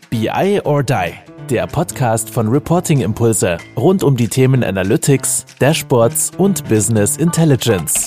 BI or Die, der Podcast von Reporting Impulse rund um die Themen Analytics, Dashboards und Business Intelligence.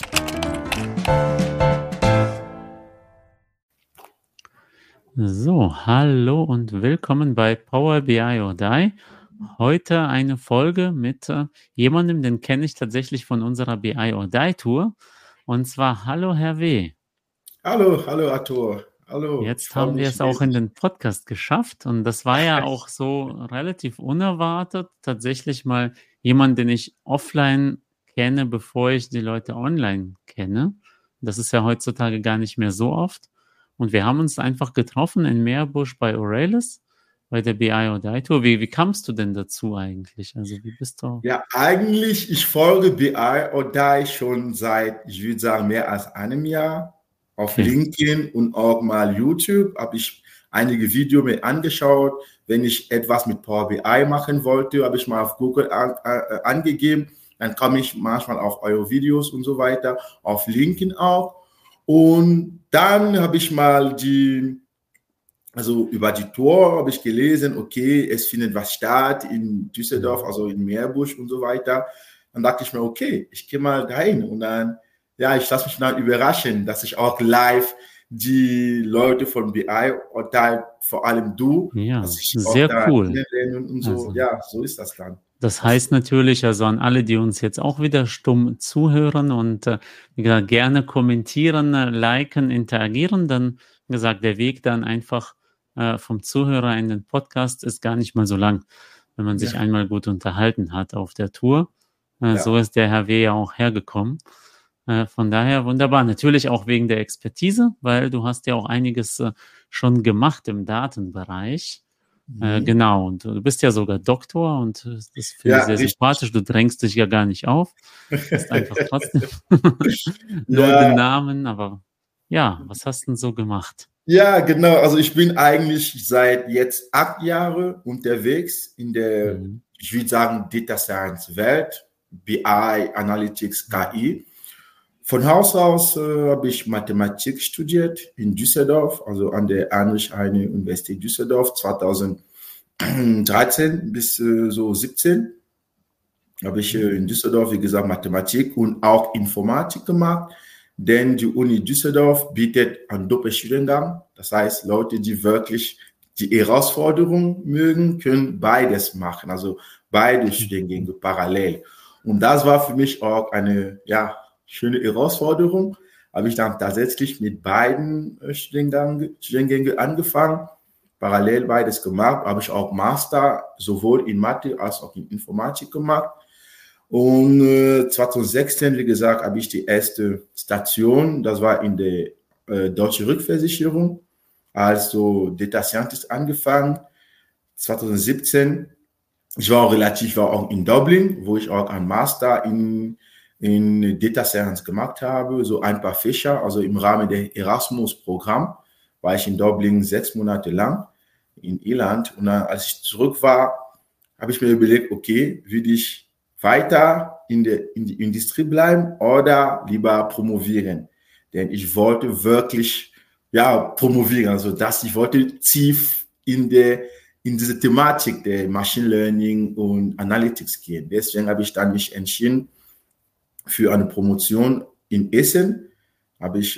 So, hallo und willkommen bei Power BI or Die. Heute eine Folge mit jemandem, den kenne ich tatsächlich von unserer BI or Die Tour. Und zwar, hallo Herr W. Hallo Arthur. Hallo. Jetzt haben wir es auch in den Podcast geschafft und das war ja auch so relativ unerwartet. Tatsächlich mal jemand, den ich offline kenne, bevor ich die Leute online kenne. Das ist ja heutzutage gar nicht mehr so oft. Und wir haben uns einfach getroffen in Meerbusch bei Aurelis, bei der BI or Die Tour. Wie kamst du denn dazu eigentlich? Also wie bist du? Ja, eigentlich, ich folge BI or Die schon seit, ich würde sagen, mehr als einem Jahr. Auf LinkedIn und auch mal YouTube habe ich einige Videos mir angeschaut. Wenn ich etwas mit Power BI machen wollte, habe ich mal auf Google angegeben. Dann komme ich manchmal auf eure Videos und so weiter, auf LinkedIn auch. Und dann habe ich mal über die Tour habe ich gelesen, okay, es findet was statt in Düsseldorf, also in Meerbusch und so weiter. Dann dachte ich mir, okay, ich gehe mal dahin und dann, ja, ich lasse mich dann überraschen, dass ich auch live die Leute von BI or Die, vor allem du, ja, dass ich sehr auch cool und so. Also, ja, so ist das dann. Das heißt natürlich, also an alle, die uns jetzt auch wieder stumm zuhören und wie gesagt, gerne kommentieren, liken, interagieren, dann wie gesagt, der Weg dann einfach vom Zuhörer in den Podcast ist gar nicht mal so lang, wenn man sich einmal gut unterhalten hat auf der Tour. So ist der Herr W. ja auch hergekommen. Von daher wunderbar. Natürlich auch wegen der Expertise, weil du hast ja auch einiges schon gemacht im Datenbereich. Genau, und du bist ja sogar Doktor und das finde ich sehr sympathisch. Du drängst dich ja gar nicht auf. Hast einfach trotzdem nur den Namen, aber ja, was hast du denn so gemacht? Ja, genau. Also ich bin eigentlich seit jetzt 8 Jahren unterwegs in der, ich würde sagen, Data Science Welt, BI, Analytics, KI. Von Haus aus habe ich Mathematik studiert in Düsseldorf, also an der Heinrich-Heine-Universität Düsseldorf, 2013 bis so 17 habe ich in Düsseldorf, wie gesagt, Mathematik und auch Informatik gemacht, denn die Uni Düsseldorf bietet einen Doppelstudiengang. Das heißt, Leute, die wirklich die Herausforderung mögen, können beides machen, also beide Studiengänge parallel. Und das war für mich auch eine, schöne Herausforderung. Habe ich dann tatsächlich mit beiden Studiengängen angefangen, parallel beides gemacht. Habe ich auch Master sowohl in Mathe als auch in Informatik gemacht. Und 2016, wie gesagt, habe ich die erste Station, das war in der Deutsche Rückversicherung, also Data Scientist angefangen. 2017, ich war auch in Dublin, wo ich auch einen Master in Data Science gemacht habe, so ein paar Fächer, also im Rahmen der Erasmus-Programm war ich in Dublin 6 Monate lang in Irland. Und dann, als ich zurück war, habe ich mir überlegt, okay, will ich weiter in die Industrie bleiben oder lieber promovieren? Denn ich wollte wirklich, promovieren, also ich wollte tief in diese Thematik der Machine Learning und Analytics gehen. Deswegen habe ich dann mich entschieden, für eine Promotion in Essen habe ich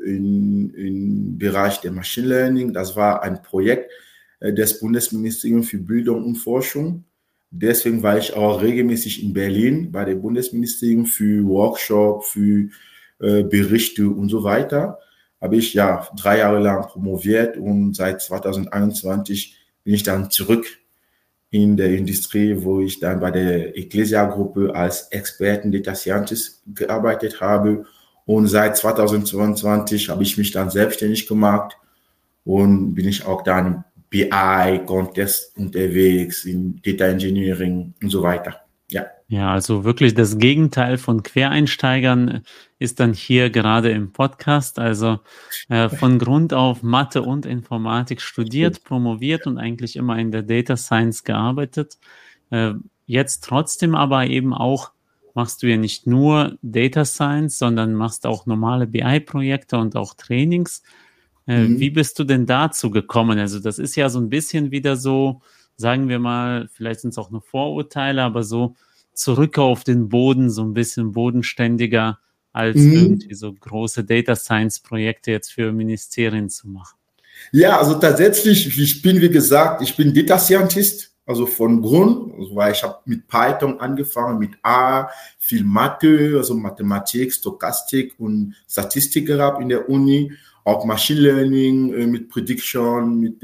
im Bereich der Machine Learning, das war ein Projekt des Bundesministeriums für Bildung und Forschung. Deswegen war ich auch regelmäßig in Berlin bei dem Bundesministerium für Workshops, für Berichte und so weiter. Habe ich 3 Jahre lang promoviert und seit 2021 bin ich dann zurück in der Industrie, wo ich dann bei der Ecclesia-Gruppe als Experten Data Scientist gearbeitet habe. Und seit 2022 habe ich mich dann selbstständig gemacht und bin ich auch dann im BI-Kontext unterwegs, in Data Engineering und so weiter. Ja, also wirklich das Gegenteil von Quereinsteigern ist dann hier gerade im Podcast. Also von Grund auf Mathe und Informatik studiert, promoviert und eigentlich immer in der Data Science gearbeitet. Jetzt trotzdem aber eben auch machst du ja nicht nur Data Science, sondern machst auch normale BI-Projekte und auch Trainings. Wie bist du denn dazu gekommen? Also das ist ja so ein bisschen wieder so, sagen wir mal, vielleicht sind es auch nur Vorurteile, aber so zurück auf den Boden, so ein bisschen bodenständiger, als irgendwie so große Data Science Projekte jetzt für Ministerien zu machen. Ja, also tatsächlich, wie gesagt, ich bin Data Scientist, also von Grund, also weil ich habe mit Python angefangen, mit R, viel Mathe, also Mathematik, Stochastik und Statistik gehabt in der Uni, auch Machine Learning mit Prediction, mit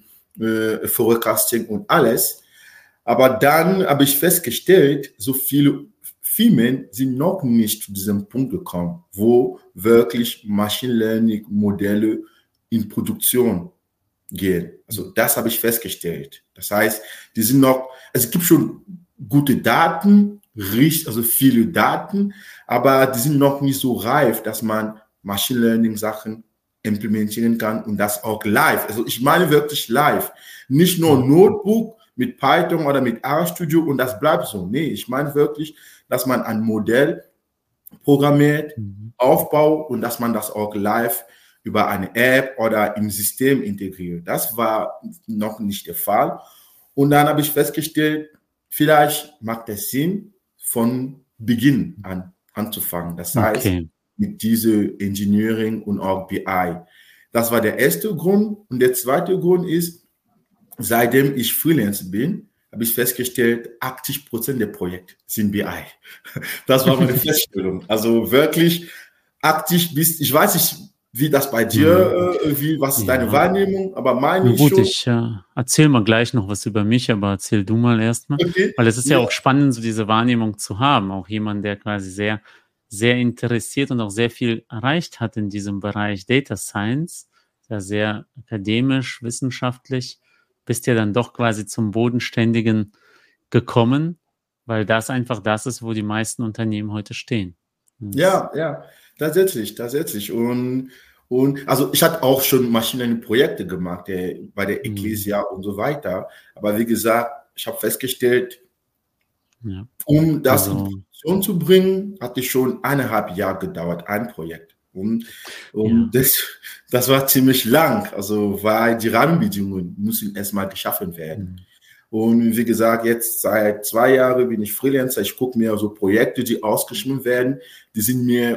Forecasting und alles. Aber dann habe ich festgestellt, so viele Firmen sind noch nicht zu diesem Punkt gekommen, wo wirklich Machine Learning Modelle in Produktion gehen. Also das habe ich festgestellt. Das heißt, die sind noch, es gibt schon gute Daten, also viele Daten, aber die sind noch nicht so reif, dass man Machine Learning Sachen implementieren kann und das auch live. Also ich meine wirklich live. Nicht nur Notebook mit Python oder mit RStudio und das bleibt so. Nee, ich meine wirklich, dass man ein Modell programmiert, aufbaut und dass man das auch live über eine App oder im System integriert. Das war noch nicht der Fall. Und dann habe ich festgestellt, vielleicht macht es Sinn, von Beginn an anzufangen. Das heißt, mit diese Engineering und auch BI. Das war der erste Grund. Und der zweite Grund ist, seitdem ich Freelance bin, habe ich festgestellt, 80% der Projekte sind BI. Das war meine Feststellung. Also wirklich 80 bis, ich weiß nicht, wie das bei dir, was ist deine Wahrnehmung, aber meine gut, ich erzähl mal gleich noch was über mich, aber erzähl du mal erstmal, weil es ist ja auch spannend, so diese Wahrnehmung zu haben, auch jemand, der quasi sehr, sehr interessiert und auch sehr viel erreicht hat in diesem Bereich Data Science, ja sehr akademisch, wissenschaftlich, bist ja dann doch quasi zum Bodenständigen gekommen, weil das einfach das ist, wo die meisten Unternehmen heute stehen. Ja, tatsächlich. Und also ich hatte auch schon Machine Learning Projekte gemacht, bei der Ecclesia und so weiter. Aber wie gesagt, ich habe festgestellt, um das in Produktion zu bringen, hatte schon 1,5 Jahre gedauert, ein Projekt. Und das war ziemlich lang, also weil die Rahmenbedingungen müssen erstmal geschaffen werden. Und wie gesagt, jetzt seit 2 Jahren bin ich Freelancer. Ich gucke mir so Projekte, die ausgeschrieben werden, die sind mir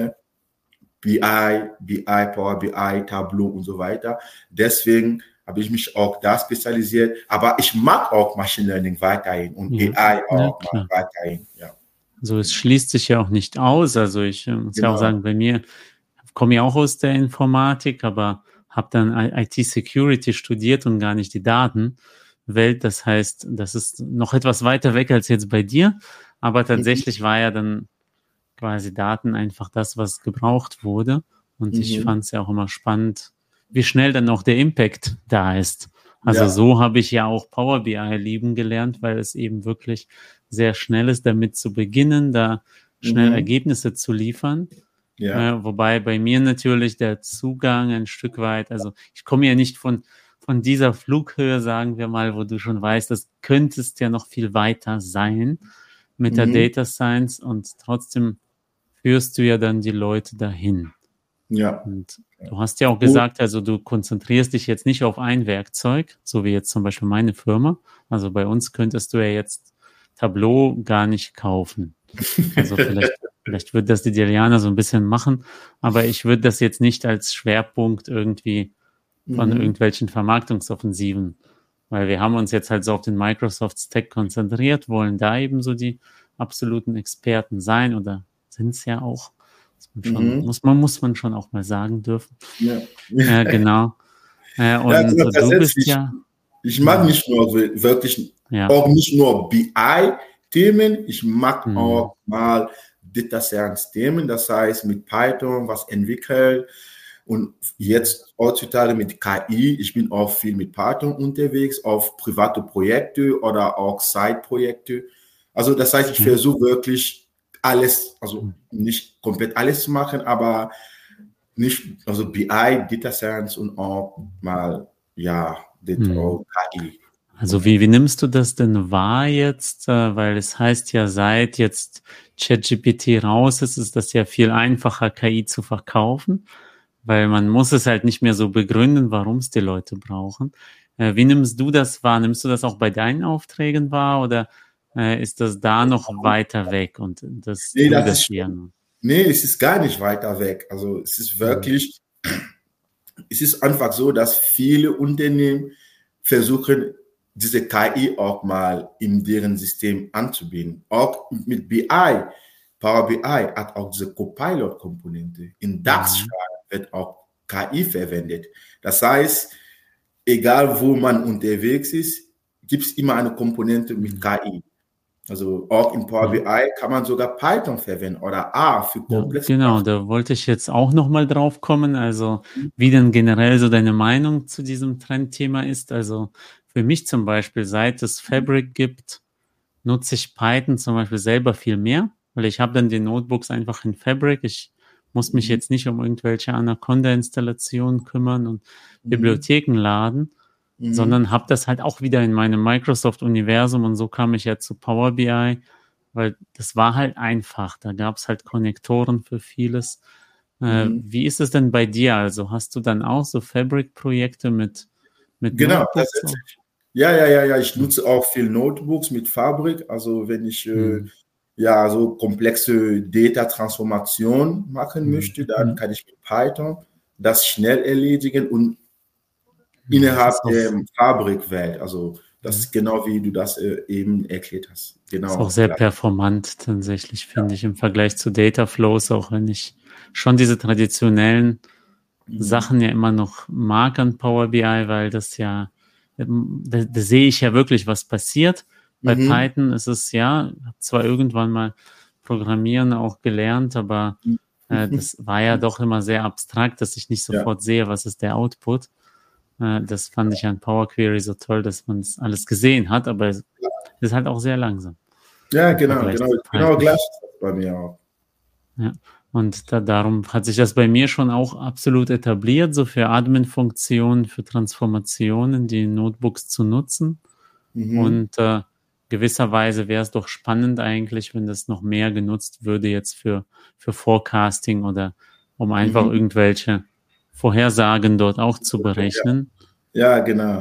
BI, Power BI, Tableau und so weiter. Deswegen habe ich mich auch da spezialisiert. Aber ich mag auch Machine Learning weiterhin und AI auch weiterhin. Ja. Also es schließt sich ja auch nicht aus. Also ich muss ja auch sagen, bei mir komme ich auch aus der Informatik, aber habe dann IT-Security studiert und gar nicht die Datenwelt. Das heißt, das ist noch etwas weiter weg als jetzt bei dir. Aber tatsächlich war ja dann quasi Daten einfach das, was gebraucht wurde. Und ich fand es ja auch immer spannend, wie schnell dann auch der Impact da ist. Also so habe ich ja auch Power BI lieben gelernt, weil es eben wirklich sehr schnell ist, damit zu beginnen, da schnell Ergebnisse zu liefern. Wobei bei mir natürlich der Zugang ein Stück weit, also ich komme ja nicht von dieser Flughöhe, sagen wir mal, wo du schon weißt, das könntest ja noch viel weiter sein mit der Data Science und trotzdem führst du ja dann die Leute dahin. Ja. Und du hast ja auch gesagt, also du konzentrierst dich jetzt nicht auf ein Werkzeug, so wie jetzt zum Beispiel meine Firma. Also bei uns könntest du ja jetzt Tableau gar nicht kaufen. Also vielleicht wird das die Delianer so ein bisschen machen, aber ich würde das jetzt nicht als Schwerpunkt irgendwie von irgendwelchen Vermarktungsoffensiven, weil wir haben uns jetzt halt so auf den Microsoft Stack konzentriert, wollen da eben so die absoluten Experten sein oder sind es ja auch. Muss man schon auch mal sagen dürfen. Ja, genau. Und du bist ja... Ich mag nicht nur wirklich, auch nicht nur BI-Themen, ich mag auch mal Data Science-Themen, das heißt mit Python was entwickeln und jetzt heutzutage mit KI, ich bin auch viel mit Python unterwegs, auf private Projekte oder auch Side-Projekte. Also das heißt, ich versuche wirklich alles, also nicht komplett alles zu machen, aber nicht, also BI, Data Science und auch mal, KI. Also wie nimmst du das denn wahr jetzt? Weil es heißt ja, seit jetzt ChatGPT raus ist, ist das ja viel einfacher, KI zu verkaufen. weil man muss es halt nicht mehr so begründen, warum es die Leute brauchen. Wie nimmst du das wahr? Nimmst du das auch bei deinen Aufträgen wahr oder ist das da noch weiter weg und das Nee, du das das ist hier? nee, es ist gar nicht weiter weg. Also es ist wirklich, es ist einfach so, dass viele Unternehmen versuchen, diese KI auch mal in deren System anzubinden. Auch mit BI, Power BI hat auch diese Copilot-Komponente. In DAX-Sprache wird auch KI verwendet. Das heißt, egal wo man unterwegs ist, gibt es immer eine Komponente mit KI. Also auch in Power BI kann man sogar Python verwenden oder R für komplexe. Ja, genau, da wollte ich jetzt auch nochmal drauf kommen. Also wie denn generell so deine Meinung zu diesem Trendthema ist. Also für mich zum Beispiel, seit es Fabric gibt, nutze ich Python zum Beispiel selber viel mehr, weil ich habe dann die Notebooks einfach in Fabric. Ich muss mich jetzt nicht um irgendwelche Anaconda-Installationen kümmern und Bibliotheken laden, sondern habe das halt auch wieder in meinem Microsoft-Universum und so kam ich ja zu Power BI, weil das war halt einfach. Da gab es halt Konnektoren für vieles. Wie ist es denn bei dir? Also hast du dann auch so Fabric-Projekte mit Genau, Notebooks? Ja. Ich nutze auch viel Notebooks mit Fabric. Also wenn ich so komplexe Data-Transformation machen möchte, dann kann ich mit Python das schnell erledigen und innerhalb der Fabric-Welt. Also das ist genau wie du das eben erklärt hast. Genau. Ist auch sehr performant tatsächlich, finde ich, im Vergleich zu Data Flows, auch wenn ich schon diese traditionellen Sachen ja immer noch mag an Power BI, weil das ja, da sehe ich ja wirklich, was passiert. Bei Python ist es ja, habe zwar irgendwann mal Programmieren auch gelernt, aber das war ja doch immer sehr abstrakt, dass ich nicht sofort sehe, was ist der Output. Das fand ich an Power Query so toll, dass man es alles gesehen hat, aber es ist halt auch sehr langsam. Ja, genau gleich ist das bei mir auch. Ja. Und darum hat sich das bei mir schon auch absolut etabliert, so für Admin-Funktionen, für Transformationen, die Notebooks zu nutzen. Und gewisserweise wäre es doch spannend eigentlich, wenn das noch mehr genutzt würde jetzt für Forecasting oder um einfach irgendwelche Vorhersagen dort auch zu berechnen. Ja, genau.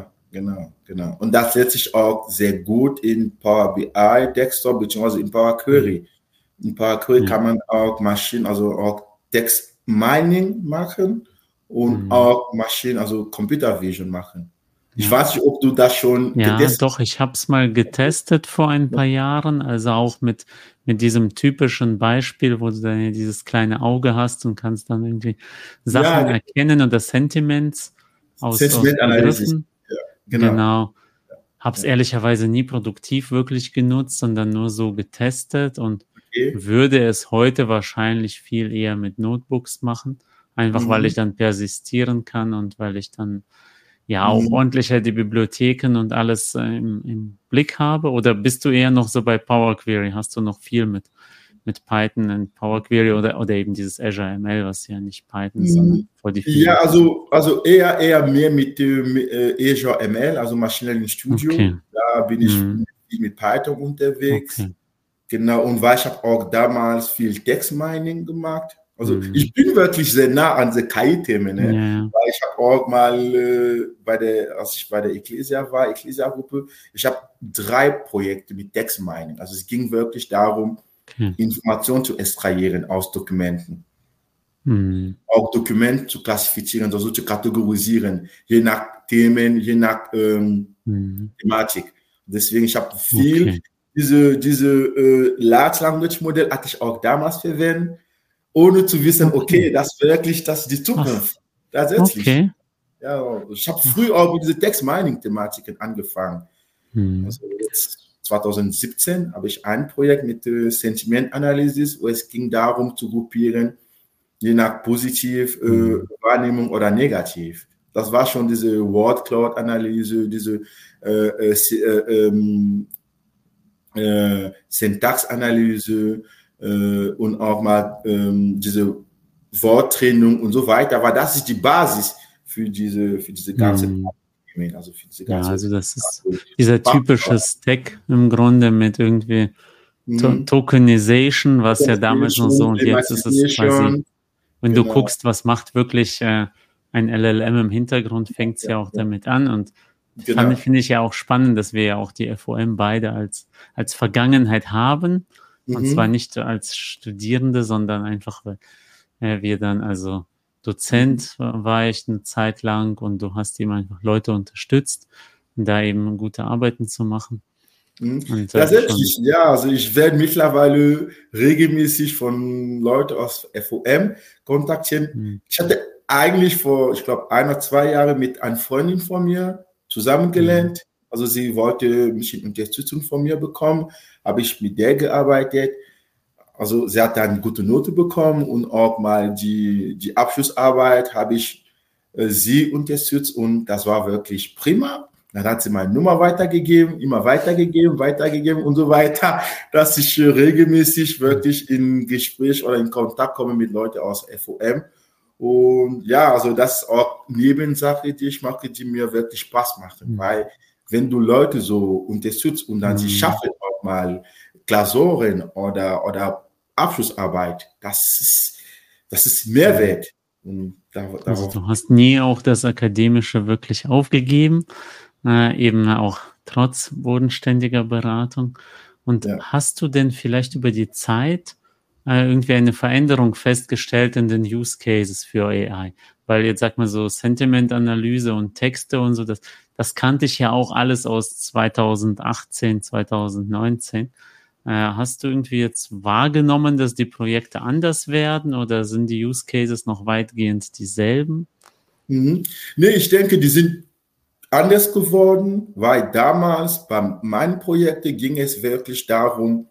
Und das setzt sich auch sehr gut in Power BI Desktop bzw. in Power Query. In Power Query kann man auch auch Text Mining machen und auch Computer Vision machen. Ich weiß nicht, ob du das schon getestet hast. Ja, doch, ich habe es mal getestet vor ein paar Jahren, also auch mit diesem typischen Beispiel, wo du dann dieses kleine Auge hast und kannst dann irgendwie Sachen erkennen und das Sentiments aus Begriffen. Ja, genau. Habe es ehrlicherweise nie produktiv wirklich genutzt, sondern nur so getestet und würde es heute wahrscheinlich viel eher mit Notebooks machen, einfach weil ich dann persistieren kann und weil ich dann auch ordentlicher die Bibliotheken und alles im Blick habe? Oder bist du eher noch so bei Power Query? Hast du noch viel mit Python und Power Query oder eben dieses Azure ML, was ja nicht Python ist, sondern vor die Füße? Ja, also eher mehr mit Azure ML, also Machine Learning Studio. Okay. Da bin ich mit Python unterwegs. Okay. Genau, und weil ich habe auch damals viel Text Mining gemacht. Also ich bin wirklich sehr nah an den KI-Themen. Ne? Ja. Weil ich habe auch mal als ich bei der Ecclesia-Gruppe, ich habe 3 Projekte mit Text Mining. Also es ging wirklich darum, Informationen zu extrahieren aus Dokumenten. Auch Dokumente zu klassifizieren, also zu kategorisieren, je nach Themen, je nach Thematik. Deswegen, ich habe viel, diese Large Language Modell hatte ich auch damals verwendet, ohne zu wissen, das ist die Zukunft. Tatsächlich. Okay. Ja, ich habe früh auch mit diese Text-Mining-Thematiken angefangen. Also jetzt 2017 habe ich ein Projekt mit Sentimentanalysis, wo es ging darum zu gruppieren, je nach positiv Wahrnehmung oder negativ. Das war schon diese Word Cloud Analyse, diese Syntaxanalyse und auch mal diese Worttrennung und so weiter. Aber das ist die Basis für diese ganze also das ist dieser typische Stack im Grunde mit irgendwie Tokenization, was ja damals noch so und jetzt ist es quasi wenn du guckst, was macht wirklich ein LLM im Hintergrund, fängt es ja auch damit an. Und finde ich ja auch spannend, dass wir ja auch die FOM beide als Vergangenheit haben. Und zwar nicht als Studierende, sondern einfach, weil wir dann, also Dozent war ich eine Zeit lang und du hast eben einfach Leute unterstützt, da eben gute Arbeiten zu machen. Und, tatsächlich, ja, also ich werde mittlerweile regelmäßig von Leuten aus FOM kontaktieren. Ich hatte eigentlich vor, ich glaube, 1 oder 2 Jahren mit einer Freundin von mir zusammengelernt. Also sie wollte mich in Unterstützung von mir bekommen, habe ich mit der gearbeitet. Also sie hat eine gute Note bekommen und auch mal die Abschlussarbeit habe ich sie unterstützt und das war wirklich prima. Dann hat sie meine Nummer weitergegeben, immer weitergegeben und so weiter, dass ich regelmäßig wirklich in Gespräch oder in Kontakt komme mit Leuten aus FOM. Und ja, also das ist auch eine Nebensache, die ich mache, die mir wirklich Spaß macht. Weil wenn du Leute so unterstützt und dann sie schaffen auch mal Klausuren oder Abschlussarbeit, das ist Mehrwert. Und also du hast nie auch das Akademische wirklich aufgegeben, eben auch trotz bodenständiger Beratung. Und hast du denn vielleicht über die Zeit irgendwie eine Veränderung festgestellt in den Use Cases für AI? Weil jetzt sag mal so Sentiment-Analyse und Texte und so, das kannte ich ja auch alles aus 2018, 2019. Hast du irgendwie jetzt wahrgenommen, dass die Projekte anders werden oder sind die Use Cases noch weitgehend dieselben? Nee, ich denke, die sind anders geworden, weil damals bei meinen Projekten ging es wirklich darum,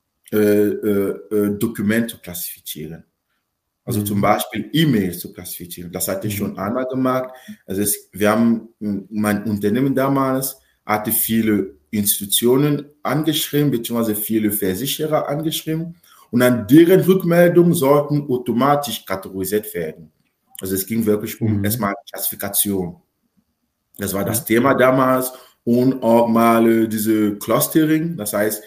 Dokumente zu klassifizieren. Also zum Beispiel E-Mails zu klassifizieren. Das hatte ich schon einmal gemacht. Also mein Unternehmen damals hatte viele Institutionen angeschrieben, beziehungsweise viele Versicherer angeschrieben. Und dann deren Rückmeldungen sollten automatisch kategorisiert werden. Also es ging wirklich um erstmal Klassifikation. Das war das Thema damals. Und auch mal diese Clustering, das heißt,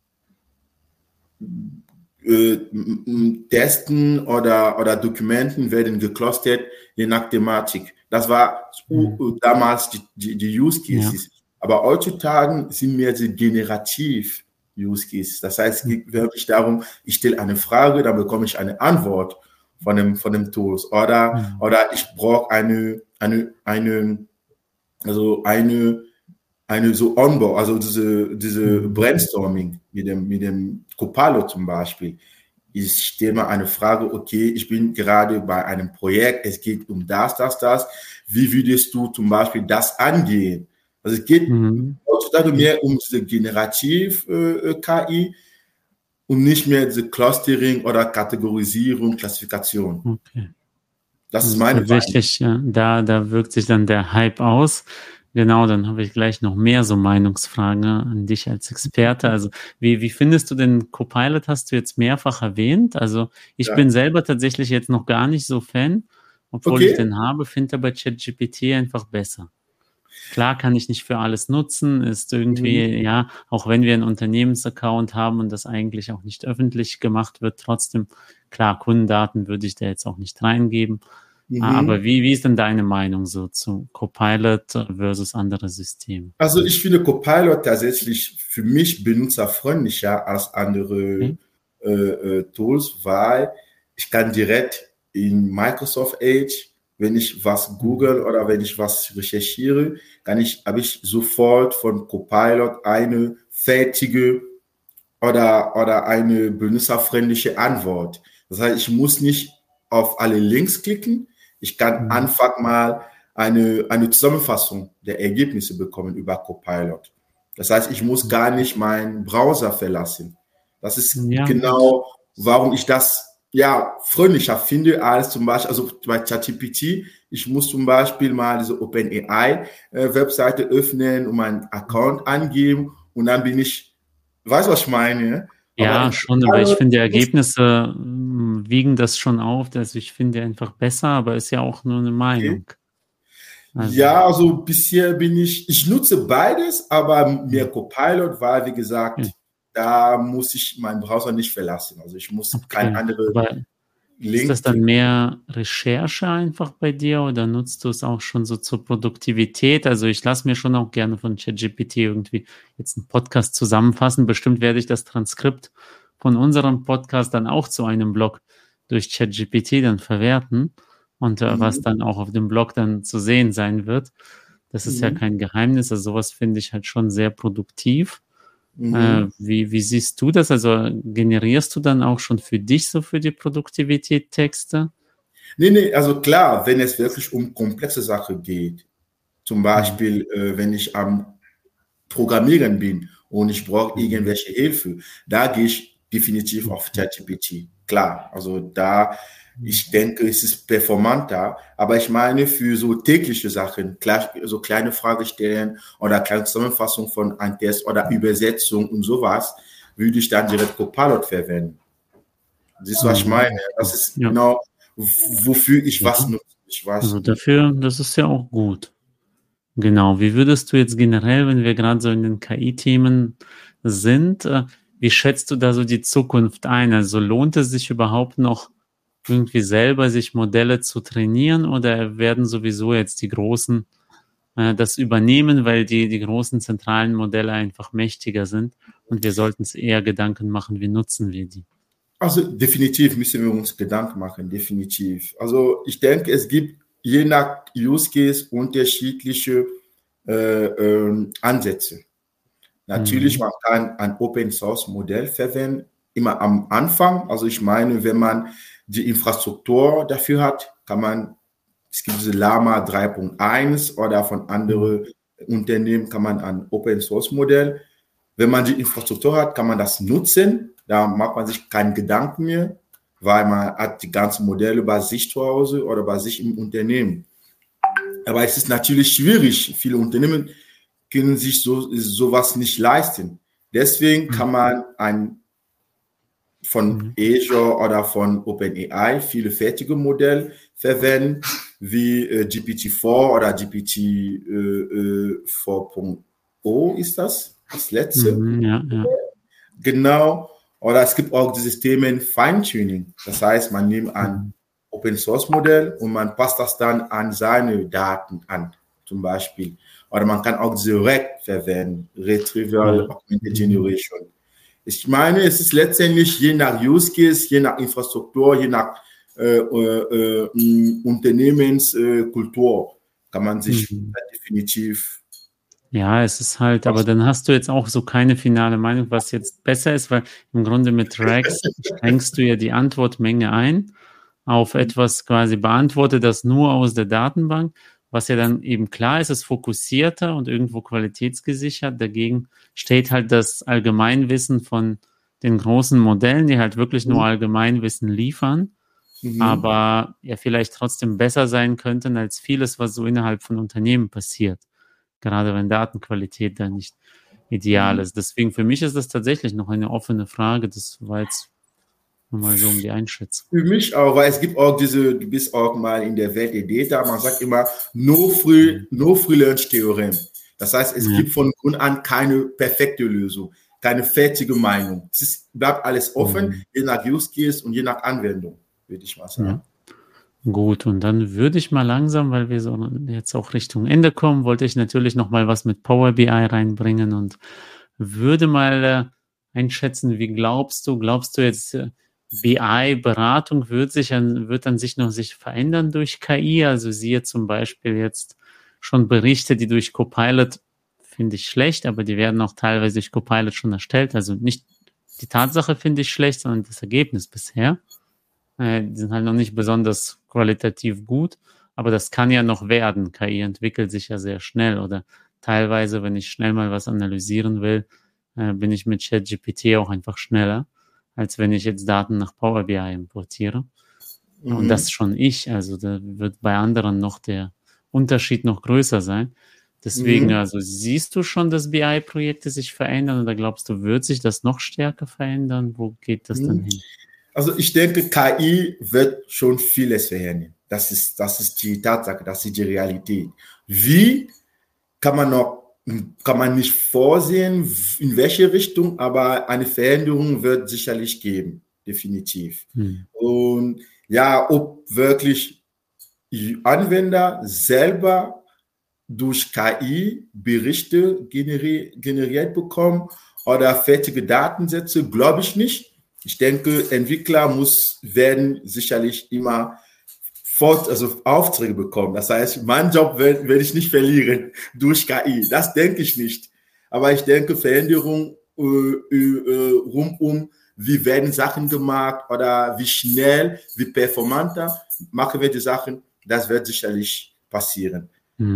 Testen oder Dokumenten werden geclustert je nach Thematik. Das war damals die Use Cases. Ja. Aber heutzutage sind mehr die generativ Use Cases. Das heißt, es geht wirklich darum, ich stelle eine Frage, dann bekomme ich eine Antwort von dem Tools. Oder ich brauche eine so Onboard, also diese Brainstorming mit dem Copilot zum Beispiel. Ich stelle mal eine Frage, okay, ich bin gerade bei einem Projekt, es geht um das. Wie würdest du zum Beispiel das angehen? Also es geht heutzutage mehr um diese Generativ-KI und nicht mehr diese Clustering oder Kategorisierung, Klassifikation. Okay. Das ist meine Meinung. Tatsächlich, ja, da wirkt sich dann der Hype aus. Genau, dann habe ich gleich noch mehr so Meinungsfragen an dich als Experte. Also wie findest du den Copilot? Hast du jetzt mehrfach erwähnt. Also ich bin selber tatsächlich jetzt noch gar nicht so Fan, obwohl ich den habe, finde aber ChatGPT einfach besser. Klar kann ich nicht für alles nutzen, ist irgendwie, ja, auch wenn wir einen Unternehmensaccount haben und das eigentlich auch nicht öffentlich gemacht wird, trotzdem, klar, Kundendaten würde ich da jetzt auch nicht reingeben. Aber wie ist denn deine Meinung so zu Copilot versus andere Systeme? Also ich finde Copilot tatsächlich für mich benutzerfreundlicher als andere Tools, weil ich kann direkt in Microsoft Edge, wenn ich was google oder wenn ich was recherchiere, habe ich sofort von Copilot eine fertige oder eine benutzerfreundliche Antwort. Das heißt, ich muss nicht auf alle Links klicken. Ich kann einfach mal eine Zusammenfassung der Ergebnisse bekommen über Copilot. Das heißt, ich muss gar nicht meinen Browser verlassen. Das ist genau, warum ich das freundlicher finde als zum Beispiel, also bei ChatGPT. Ich muss zum Beispiel mal diese OpenAI-Webseite öffnen und meinen Account angeben und dann bin ich, weißt du, was ich meine? Ja, schon, aber ich finde, die Ergebnisse wiegen das schon auf. Also ich finde einfach besser, aber ist ja auch nur eine Meinung. Okay. Also bisher ich nutze beides, aber mehr Copilot, weil, wie gesagt, da muss ich meinen Browser nicht verlassen. Also ich muss keine andere Ist das dann mehr Recherche einfach bei dir oder nutzt du es auch schon so zur Produktivität? Also ich lasse mir schon auch gerne von ChatGPT irgendwie jetzt einen Podcast zusammenfassen. Bestimmt werde ich das Transkript von unserem Podcast dann auch zu einem Blog durch ChatGPT dann verwerten und was dann auch auf dem Blog dann zu sehen sein wird. Das ist ja kein Geheimnis. Also sowas finde ich halt schon sehr produktiv. Wie siehst du das? Also generierst du dann auch schon für dich so für die Produktivität Texte? Nee, also klar, wenn es wirklich um komplexe Sachen geht, zum Beispiel, wenn ich am Programmieren bin und ich brauche irgendwelche Hilfe, da gehe ich definitiv auf ChatGPT. Klar, also da, ich denke, es ist performanter, aber ich meine, für so tägliche Sachen, klar, so kleine Fragestellen oder kleine Zusammenfassung von einem Test oder Übersetzung und sowas, würde ich dann direkt Copilot verwenden. Das ist, was ich meine. Das ist genau, wofür ich was nutze. Also dafür, das ist ja auch gut. Genau. Wie würdest du jetzt generell, wenn wir gerade so in den KI-Themen sind, wie schätzt du da so die Zukunft ein? Also lohnt es sich überhaupt noch irgendwie selber sich Modelle zu trainieren oder werden sowieso jetzt die Großen das übernehmen, weil die großen zentralen Modelle einfach mächtiger sind und wir sollten uns eher Gedanken machen, wie nutzen wir die? Also definitiv müssen wir uns Gedanken machen, definitiv. Also ich denke, es gibt je nach Use Case unterschiedliche Ansätze. Natürlich, man kann ein Open Source Modell verwenden, immer am Anfang. Also ich meine, wenn man die Infrastruktur dafür hat, kann man, es gibt diese Llama 3.1 oder von anderen Unternehmen kann man ein Open Source Modell. Wenn man die Infrastruktur hat, kann man das nutzen. Da macht man sich keinen Gedanken mehr, weil man hat die ganzen Modelle bei sich zu Hause oder bei sich im Unternehmen. Aber es ist natürlich schwierig. Viele Unternehmen können sich sowas nicht leisten. Deswegen kann man von Azure oder von OpenAI viele fertige Modelle verwenden, wie GPT-4 oder GPT 4.0 ist das letzte. Ja. Genau. Oder es gibt auch dieses Thema Feintuning. Das heißt, man nimmt ein Open-Source-Modell und man passt das dann an seine Daten an, zum Beispiel. Oder man kann auch direkt verwenden, Retrieval Augmented Generation. Ich meine, es ist letztendlich je nach Use Case, je nach Infrastruktur, je nach Unternehmenskultur kann man sich definitiv. Ja, es ist halt, aber dann hast du jetzt auch so keine finale Meinung, was jetzt besser ist, weil im Grunde mit Rex schränkst du ja die Antwortmenge ein auf etwas quasi beantwortet das nur aus der Datenbank, was ja dann eben klar ist, ist fokussierter und irgendwo qualitätsgesichert. Dagegen steht halt das Allgemeinwissen von den großen Modellen, die halt wirklich nur Allgemeinwissen liefern, aber ja vielleicht trotzdem besser sein könnten als vieles, was so innerhalb von Unternehmen passiert. Gerade wenn Datenqualität da nicht ideal ist. Deswegen für mich ist das tatsächlich noch eine offene Frage. Das war jetzt nochmal so um die Einschätzung. Für mich auch, weil es gibt auch du bist auch mal in der Welt der Data, man sagt immer No-Free-Lunch-Theorem. Das heißt, es gibt von Grund an keine perfekte Lösung, keine fertige Meinung. Es bleibt alles offen, je nach Use Case und je nach Anwendung, würde ich mal sagen. Ja. Gut, und dann würde ich mal langsam, weil wir so jetzt auch Richtung Ende kommen, wollte ich natürlich noch mal was mit Power BI reinbringen und würde mal einschätzen, wie glaubst du jetzt, BI-Beratung wird an sich noch sich verändern durch KI? Also siehe zum Beispiel jetzt schon Berichte, die durch Copilot, finde ich schlecht, aber die werden auch teilweise durch Copilot schon erstellt. Also nicht die Tatsache finde ich schlecht, sondern das Ergebnis bisher. Die sind halt noch nicht besonders qualitativ gut, aber das kann ja noch werden. KI entwickelt sich ja sehr schnell oder teilweise, wenn ich schnell mal was analysieren will, bin ich mit ChatGPT auch einfach schneller, als wenn ich jetzt Daten nach Power BI importiere. Und das schon also da wird bei anderen noch der Unterschied noch größer sein. Deswegen, also siehst du schon, dass BI-Projekte sich verändern oder glaubst du, wird sich das noch stärker verändern? Wo geht das dann hin? Also ich denke, KI wird schon vieles verändern. Das ist die Tatsache, das ist die Realität. Wie kann man nicht vorsehen, in welche Richtung, aber eine Veränderung wird sicherlich geben, definitiv. Und ja, ob wirklich die Anwender selber durch KI Berichte generiert bekommen oder fertige Datensätze, glaube ich nicht. Ich denke, Entwickler werden sicherlich immer Aufträge bekommen. Das heißt, meinen Job werde ich nicht verlieren durch KI. Das denke ich nicht. Aber ich denke, Veränderung rundum, wie werden Sachen gemacht oder wie schnell, wie performanter machen wir die Sachen, das wird sicherlich passieren.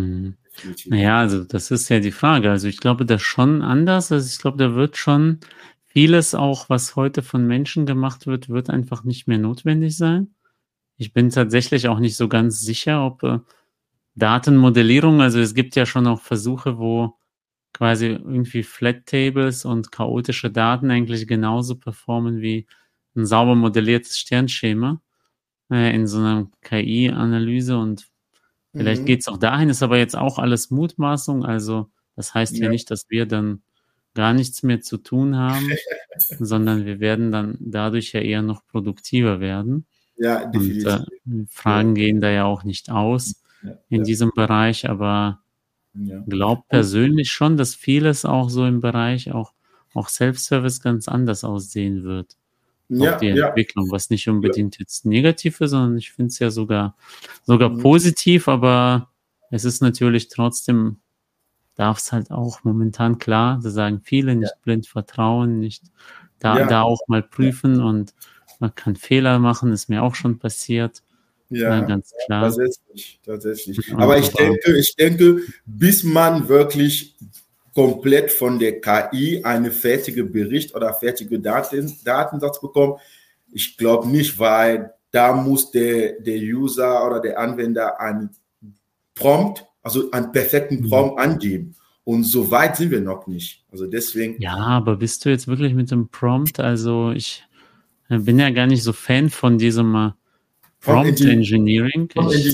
Naja, also das ist ja die Frage. Also ich glaube, das schon anders. Also ich glaube, da wird schon vieles auch, was heute von Menschen gemacht wird, wird einfach nicht mehr notwendig sein. Ich bin tatsächlich auch nicht so ganz sicher, ob Datenmodellierung, also es gibt ja schon auch Versuche, wo quasi irgendwie Flat Tables und chaotische Daten eigentlich genauso performen wie ein sauber modelliertes Sternschema in so einer KI-Analyse, und vielleicht geht es auch dahin, ist aber jetzt auch alles Mutmaßung, also das heißt ja nicht, dass wir dann gar nichts mehr zu tun haben, sondern wir werden dann dadurch ja eher noch produktiver werden. Ja, definitiv. Und Fragen gehen da ja auch nicht aus in diesem Bereich, aber glaube persönlich schon, dass vieles auch so im Bereich auch Self-Service ganz anders aussehen wird. Auch die Entwicklung, was nicht unbedingt jetzt negativ ist, sondern ich finde es ja sogar positiv, aber es ist natürlich trotzdem, darf es halt auch momentan klar, da sagen viele, nicht blind vertrauen, nicht da auch mal prüfen, und man kann Fehler machen, ist mir auch schon passiert. Ja, ganz klar. Tatsächlich. Aber ich denke, bis man wirklich komplett von der KI eine fertige Bericht oder fertige Datensatz bekommt, ich glaube nicht, weil da muss der User oder der Anwender einen Prompt, also einen perfekten Prompt angeben. Und so weit sind wir noch nicht. Also deswegen. Ja, aber bist du jetzt wirklich mit dem Prompt? Also ich bin ja gar nicht so Fan von diesem Prompt Engineering.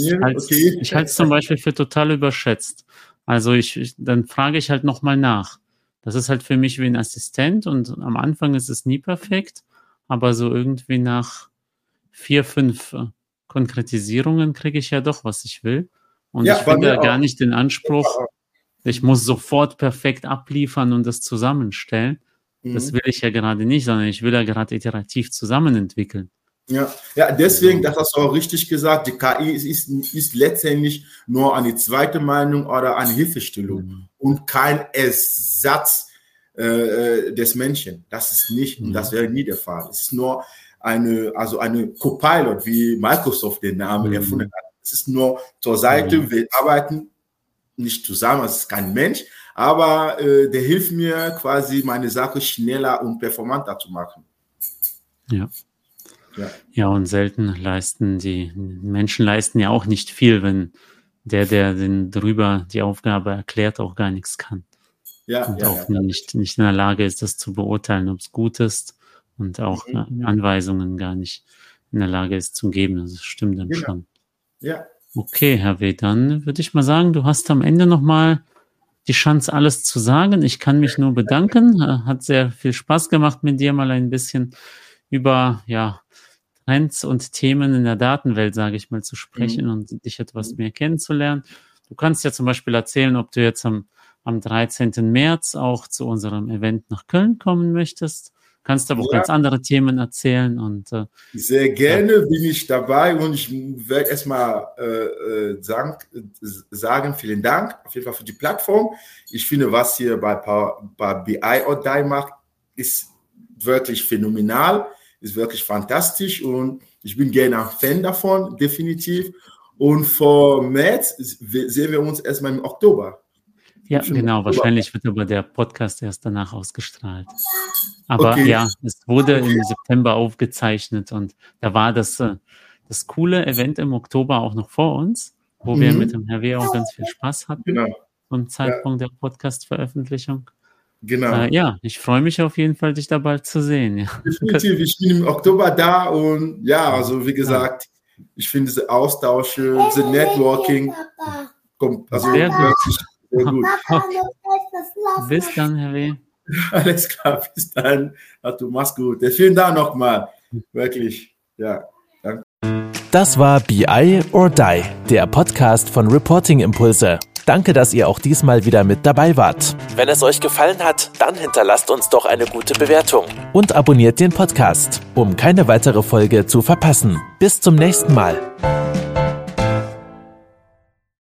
Ich halte es zum Beispiel für total überschätzt. Also dann frage ich halt nochmal nach. Das ist halt für mich wie ein Assistent, und am Anfang ist es nie perfekt, aber so irgendwie nach 4, 5 Konkretisierungen kriege ich ja doch, was ich will. Und ich finde gar nicht den Anspruch, ich muss sofort perfekt abliefern und das zusammenstellen. Das will ich ja gerade nicht, sondern ich will ja gerade iterativ zusammen entwickeln. Ja, deswegen, das hast du auch richtig gesagt, die KI ist letztendlich nur eine zweite Meinung oder eine Hilfestellung und kein Ersatz des Menschen. Das ist nicht, und das wäre nie der Fall. Es ist nur eine Copilot, wie Microsoft den Namen erfunden hat. Es ist nur zur Seite, wir arbeiten nicht zusammen, es ist kein Mensch, aber der hilft mir quasi, meine Sache schneller und performanter zu machen. Ja, und selten die Menschen leisten ja auch nicht viel, wenn der den drüber die Aufgabe erklärt, auch gar nichts kann. Und auch nicht in der Lage ist, das zu beurteilen, ob es gut ist, und auch Anweisungen gar nicht in der Lage ist zu geben. Das stimmt dann schon. Ja. Okay, Herr W., dann würde ich mal sagen, du hast am Ende nochmal die Chance, alles zu sagen. Ich kann mich nur bedanken. Hat sehr viel Spaß gemacht, mit dir mal ein bisschen über Trends und Themen in der Datenwelt, sage ich mal, zu sprechen und dich etwas mehr kennenzulernen. Du kannst ja zum Beispiel erzählen, ob du jetzt am 13. März auch zu unserem Event nach Köln kommen möchtest. Kannst aber auch ganz andere Themen erzählen. Und sehr gerne bin ich dabei, und ich werde erstmal sagen, vielen Dank auf jeden Fall für die Plattform. Ich finde, was hier bei BI or Die macht, ist wirklich phänomenal, ist wirklich fantastisch, und ich bin gerne ein Fan davon, definitiv. Und vor März sehen wir uns erstmal im Oktober. Ja, genau. Wahrscheinlich wird aber der Podcast erst danach ausgestrahlt. Aber es wurde im September aufgezeichnet, und da war das coole Event im Oktober auch noch vor uns, wo wir mit dem Herr W. auch ganz viel Spaß hatten zum Zeitpunkt der Podcast-Veröffentlichung. Genau. Ich freue mich auf jeden Fall, dich da bald zu sehen. Ja. Definitiv, ich bin im Oktober da, und also wie gesagt, ich finde diese Austausche, diese Networking, sehr gut. Sehr gut. Okay. Bis dann, Herr W. Alles klar, bis dann. Du machst gut. Vielen Dank nochmal. Wirklich. Ja, danke. Das war BI or Die, der Podcast von Reporting Impulse. Danke, dass ihr auch diesmal wieder mit dabei wart. Wenn es euch gefallen hat, dann hinterlasst uns doch eine gute Bewertung. Und abonniert den Podcast, um keine weitere Folge zu verpassen. Bis zum nächsten Mal.